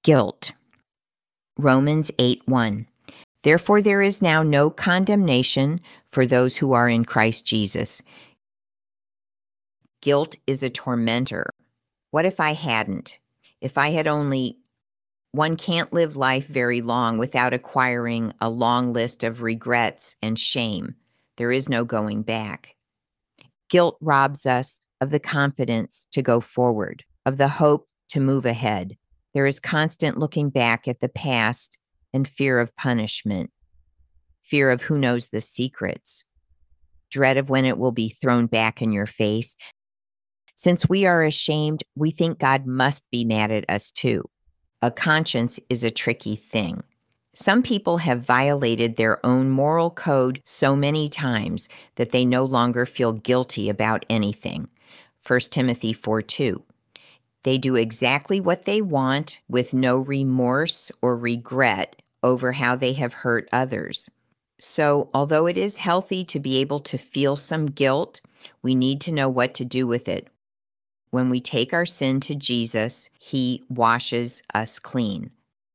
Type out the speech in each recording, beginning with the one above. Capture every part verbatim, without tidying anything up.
Guilt. Romans eight one. Therefore there is now no condemnation for those who are in Christ Jesus. Guilt is a tormentor. What if I hadn't? If I had only... One can't live life very long without acquiring a long list of regrets and shame. There is no going back. Guilt robs us of the confidence to go forward, of the hope to move ahead. There is constant looking back at the past and fear of punishment, fear of who knows the secrets, dread of when it will be thrown back in your face. Since we are ashamed, we think God must be mad at us too. A conscience is a tricky thing. Some people have violated their own moral code so many times that they no longer feel guilty about anything. First Timothy four two. They do exactly what they want with no remorse or regret over how they have hurt others. So, although it is healthy to be able to feel some guilt, we need to know what to do with it. When we take our sin to Jesus, He washes us clean.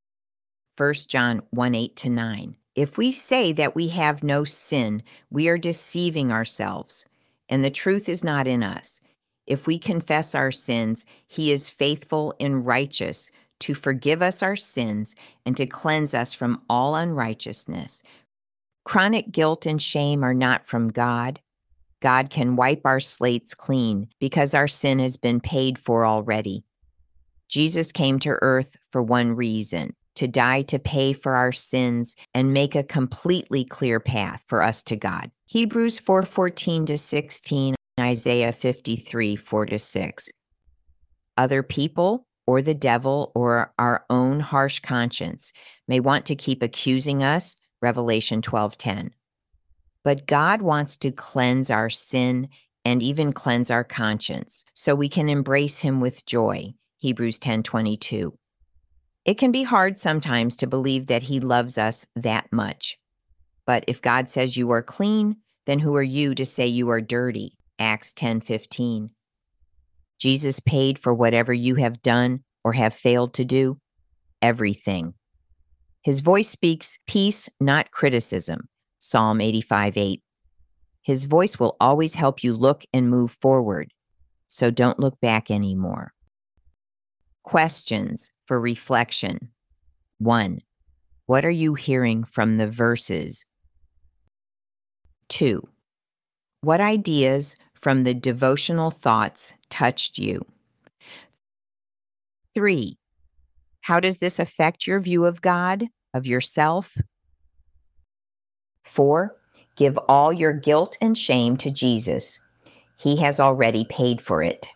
First John one eight to nine. If we say that we have no sin, we are deceiving ourselves, and the truth is not in us. If we confess our sins, He is faithful and righteous to forgive us our sins and to cleanse us from all unrighteousness. Chronic guilt and shame are not from God. God can wipe our slates clean because our sin has been paid for already. Jesus came to earth for one reason, to die to pay for our sins and make a completely clear path for us to God. Hebrews four fourteen to sixteen, Isaiah fifty-three four to six. Other people or the devil or our own harsh conscience may want to keep accusing us, Revelation twelve ten. But God wants to cleanse our sin and even cleanse our conscience so we can embrace Him with joy, Hebrews ten twenty-two. It can be hard sometimes to believe that He loves us that much. But if God says you are clean, then who are you to say you are dirty? Acts ten fifteen. Jesus paid for whatever you have done or have failed to do, everything. His voice speaks peace, not criticism, Psalm eighty-five eight. His voice will always help you look and move forward, so don't look back anymore. Questions for reflection. One, what are you hearing from the verses? Two, what ideas from the devotional thoughts touched you? Three, how does this affect your view of God, of yourself? Four, give all your guilt and shame to Jesus. He has already paid for it.